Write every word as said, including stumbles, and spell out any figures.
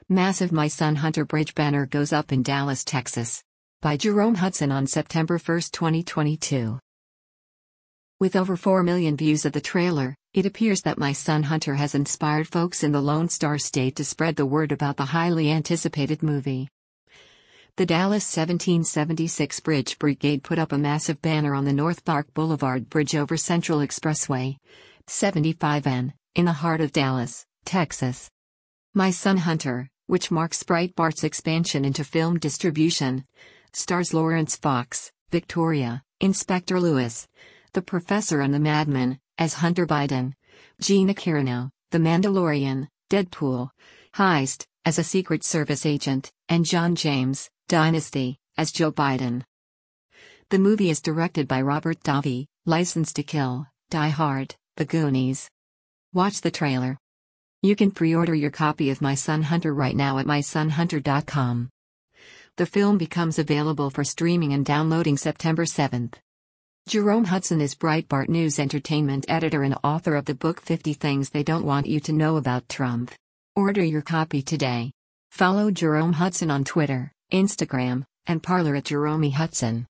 Massive My Son Hunter Bridge banner goes up in Dallas, Texas. By Jerome Hudson on September first, twenty twenty-two. With over four million views of the trailer, it appears that My Son Hunter has inspired folks in the Lone Star State to spread the word about the highly anticipated movie. The Dallas seventeen seventy-six Bridge Brigade put up a massive banner on the North Park Boulevard Bridge over Central Expressway, seventy-five N, in the heart of Dallas, Texas. My Son Hunter, which marks Breitbart's expansion into film distribution, stars Lawrence Fox, Victoria, Inspector Lewis, the Professor and the Madman, as Hunter Biden, Gina Carano, The Mandalorian, Deadpool, Heist, as a Secret Service agent, and John James, Dynasty, as Joe Biden. The movie is directed by Robert Davi, License to Kill, Die Hard, The Goonies. Watch the trailer. You can pre-order your copy of My Son Hunter right now at my son hunter dot com. The film becomes available for streaming and downloading September seventh. Jerome Hudson is Breitbart News entertainment editor and author of the book fifty Things They Don't Want You to Know About Trump. Order your copy today. Follow Jerome Hudson on Twitter, Instagram, and Parler at Jerome Hudson.